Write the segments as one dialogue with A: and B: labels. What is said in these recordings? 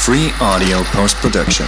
A: Free Audio Post-Production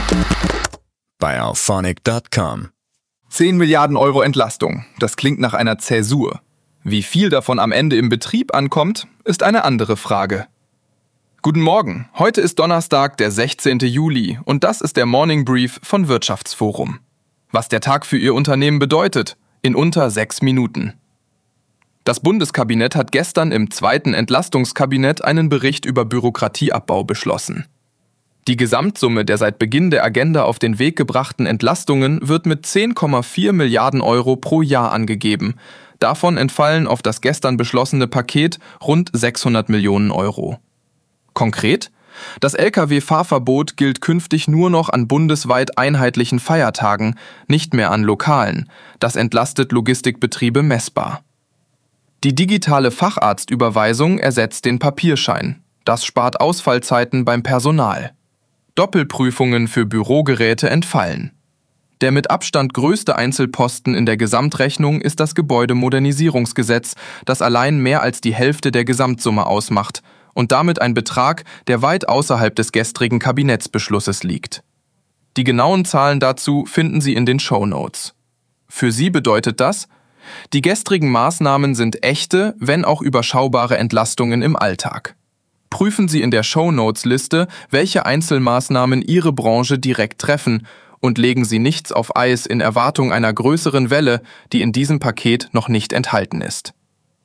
A: bei Auphonic.com.
B: 10 Milliarden Euro Entlastung. Das klingt nach einer Zäsur. Wie viel davon am Ende im Betrieb ankommt, ist eine andere Frage. Guten Morgen. Heute ist Donnerstag, der 16. Juli und das ist der Morning Brief von Wirtschaftsforum. Was der Tag für Ihr Unternehmen bedeutet, in unter 6 Minuten. Das Bundeskabinett hat gestern im zweiten Entlastungskabinett einen Bericht über Bürokratieabbau beschlossen. Die Gesamtsumme der seit Beginn der Agenda auf den Weg gebrachten Entlastungen wird mit 10,4 Milliarden Euro pro Jahr angegeben. Davon entfallen auf das gestern beschlossene Paket rund 600 Millionen Euro. Konkret: Das Lkw-Fahrverbot gilt künftig nur noch an bundesweit einheitlichen Feiertagen, nicht mehr an lokalen. Das entlastet Logistikbetriebe messbar. Die digitale Facharztüberweisung ersetzt den Papierschein. Das spart Ausfallzeiten beim Personal. Doppelprüfungen für Bürogeräte entfallen. Der mit Abstand größte Einzelposten in der Gesamtrechnung ist das Gebäudemodernisierungsgesetz, das allein mehr als die Hälfte der Gesamtsumme ausmacht und damit ein Betrag, der weit außerhalb des gestrigen Kabinettsbeschlusses liegt. Die genauen Zahlen dazu finden Sie in den Shownotes. Für Sie bedeutet das: Die gestrigen Maßnahmen sind echte, wenn auch überschaubare Entlastungen im Alltag. Prüfen Sie in der Shownotes-Liste, welche Einzelmaßnahmen Ihre Branche direkt treffen und legen Sie nichts auf Eis in Erwartung einer größeren Welle, die in diesem Paket noch nicht enthalten ist.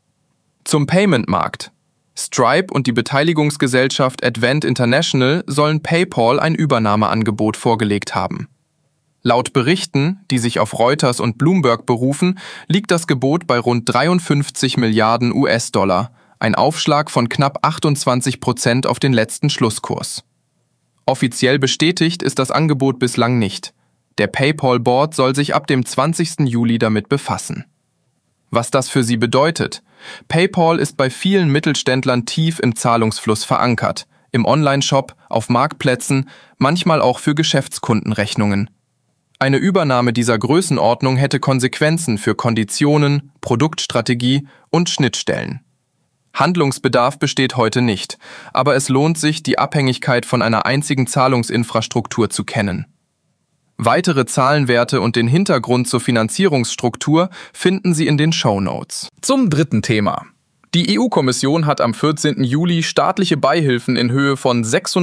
B: Zum Payment-Markt. Stripe und die Beteiligungsgesellschaft Advent International sollen PayPal ein Übernahmeangebot vorgelegt haben. Laut Berichten, die sich auf Reuters und Bloomberg berufen, liegt das Gebot bei rund 53 Milliarden US-Dollar, ein Aufschlag von knapp 28% auf den letzten Schlusskurs. Offiziell bestätigt ist das Angebot bislang nicht. Der PayPal-Board soll sich ab dem 20. Juli damit befassen. Was das für sie bedeutet: PayPal ist bei vielen Mittelständlern tief im Zahlungsfluss verankert, im Onlineshop, auf Marktplätzen, manchmal auch für Geschäftskundenrechnungen. Eine Übernahme dieser Größenordnung hätte Konsequenzen für Konditionen, Produktstrategie und Schnittstellen. Handlungsbedarf besteht heute nicht, aber es lohnt sich, die Abhängigkeit von einer einzigen Zahlungsinfrastruktur zu kennen. Weitere Zahlenwerte und den Hintergrund zur Finanzierungsstruktur finden Sie in den Shownotes. Zum dritten Thema. Die EU-Kommission hat am 14. Juli staatliche Beihilfen in Höhe von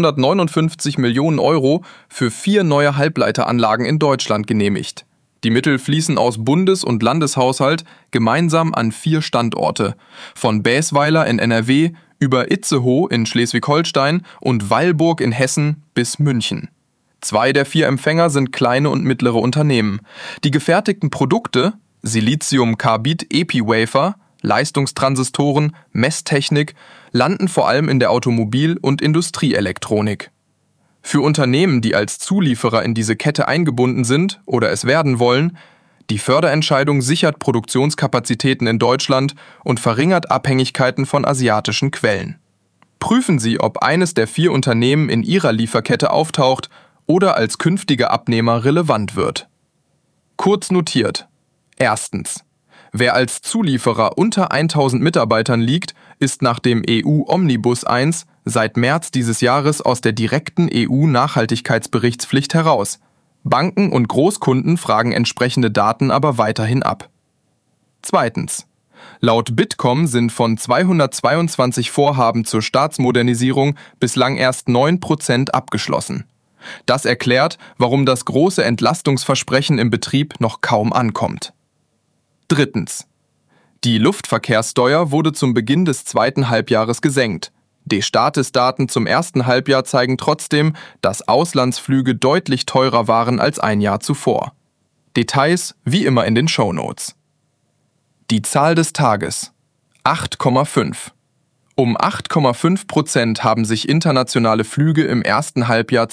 B: 659 Millionen Euro für 4 neue Halbleiteranlagen in Deutschland genehmigt. Die Mittel fließen aus Bundes- und Landeshaushalt gemeinsam an 4 Standorte, von Baesweiler in NRW über Itzehoe in Schleswig-Holstein und Weilburg in Hessen bis München. 2 der 4 Empfänger sind kleine und mittlere Unternehmen. Die gefertigten Produkte, Silizium-Carbid-Epi-Wafer, Leistungstransistoren, Messtechnik, landen vor allem in der Automobil- und Industrieelektronik. Für Unternehmen, die als Zulieferer in diese Kette eingebunden sind oder es werden wollen, die Förderentscheidung sichert Produktionskapazitäten in Deutschland und verringert Abhängigkeiten von asiatischen Quellen. Prüfen Sie, ob eines der 4 Unternehmen in Ihrer Lieferkette auftaucht oder als künftiger Abnehmer relevant wird. Kurz notiert: Erstens. Wer als Zulieferer unter 1000 Mitarbeitern liegt, ist nach dem EU-Omnibus I seit März dieses Jahres aus der direkten EU-Nachhaltigkeitsberichtspflicht heraus. Banken und Großkunden fragen entsprechende Daten aber weiterhin ab. Zweitens. Laut Bitkom sind von 222 Vorhaben zur Staatsmodernisierung bislang erst 9% abgeschlossen. Das erklärt, warum das große Entlastungsversprechen im Betrieb noch kaum ankommt. Drittens. Die Luftverkehrssteuer wurde zum Beginn des zweiten Halbjahres gesenkt. D-Statis-Daten zum ersten Halbjahr zeigen trotzdem, dass Auslandsflüge deutlich teurer waren als ein Jahr zuvor. Details wie immer in den Shownotes. Die Zahl des Tages: 8,5. Um 8,5% haben sich internationale Flüge im ersten Halbjahr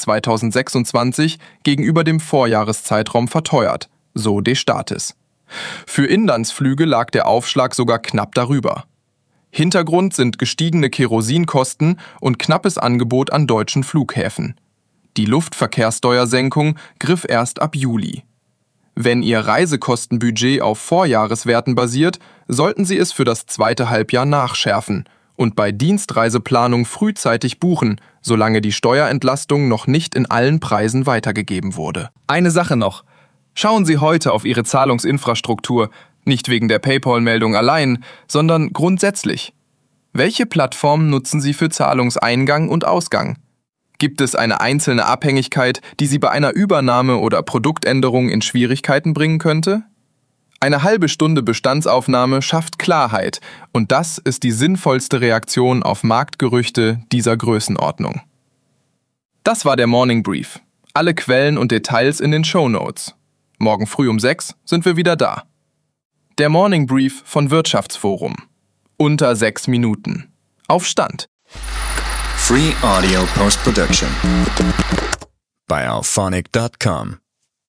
B: 2026 gegenüber dem Vorjahreszeitraum verteuert, so D-Statis. Für Inlandsflüge lag der Aufschlag sogar knapp darüber. Hintergrund sind gestiegene Kerosinkosten und knappes Angebot an deutschen Flughäfen. Die Luftverkehrssteuersenkung griff erst ab Juli. Wenn Ihr Reisekostenbudget auf Vorjahreswerten basiert, sollten Sie es für das zweite Halbjahr nachschärfen und bei Dienstreiseplanung frühzeitig buchen, solange die Steuerentlastung noch nicht in allen Preisen weitergegeben wurde. Eine Sache noch. Schauen Sie heute auf Ihre Zahlungsinfrastruktur, nicht wegen der PayPal-Meldung allein, sondern grundsätzlich. Welche Plattform nutzen Sie für Zahlungseingang und Ausgang? Gibt es eine einzelne Abhängigkeit, die Sie bei einer Übernahme oder Produktänderung in Schwierigkeiten bringen könnte? Eine halbe Stunde Bestandsaufnahme schafft Klarheit und das ist die sinnvollste Reaktion auf Marktgerüchte dieser Größenordnung. Das war der Morning Brief. Alle Quellen und Details in den Shownotes. Morgen früh um 6 sind wir wieder da. Der Morning Brief von Wirtschaftsforum. Unter 6 Minuten. Auf Stand.
A: Free Audio Post Production bei Auphonic.com.